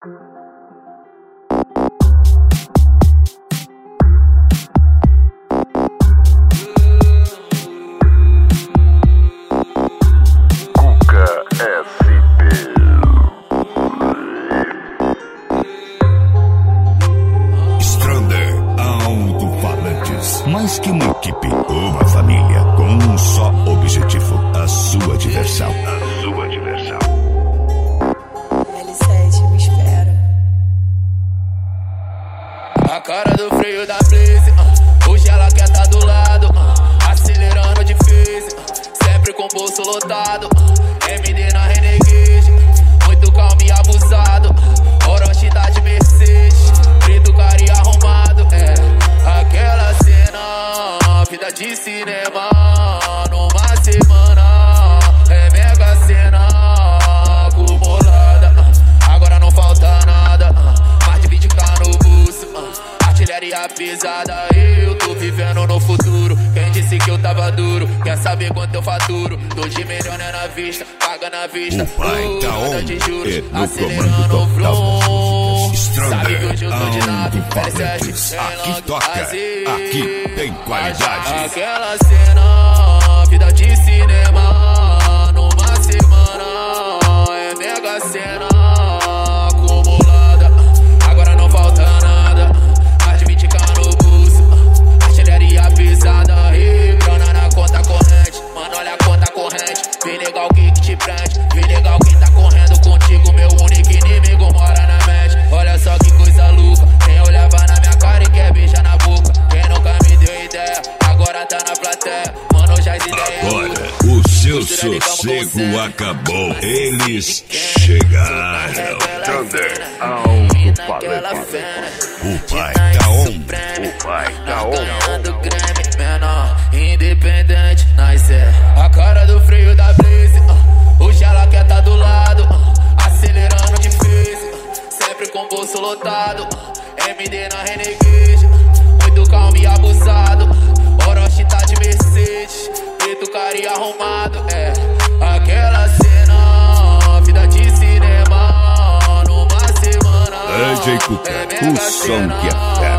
Mais que uma equipe, uma família com um só objetivo: a sua diversão. A sua diversão. L7, me espera. A cara do freio da Blaze, hoje ela quer tá do lado, acelerando difícil, sempre com o bolso lotado. MD na Renegade, muito calmo e abusado. Orochi tá de Mercedes, preto, cara e arrumado. Aquela cena, vida de cinema, numa semana, mega cena acumulada. Agora não falta nada, mais de 20k no bolso, artilharia pesada. Eu tô vivendo no futuro, quem disse que eu tava duro? Quer saber quanto eu faturo? 2 milhões na vista, paga na vista. O pai tá on, de juros, e no acelerando comando o vroom. Sabe que Stronger, hoje eu tô de nave, alto-falantes. Aqui toca, aqui tem qualidade. Aquela cena, vida de cinema, numa semana, mega cena acumulada. Agora não falta nada, mais de 20k no bolso, artilharia pesada e grana na conta corrente. Mano, olha a conta corrente, vem legal que te prende, vem legal quem tá correndo contigo, meu único inimigo mora na mente. Olha só que coisa louca, quem olhava na minha cara e quer beijar na boca. Quem nunca me deu ideia, agora tá na plateia. Mano, já as ideias. Agora o seu sossego acabou, eles chegaram. Thunder, alto-falantes. O pai tá on, o pai tá on. Ganhando Grammy, menor, independente, nós a cara do freio da Blaze, hoje ela quer tá do lado, acelerando difícil, sempre com o bolso lotado. MD na Renegade, muito calmo e abusado. Orochi tá de Mercedes, preto, cara e arrumado. Aquela cena, vida de cinema, numa semana, DJ Cuca, o som que é fera.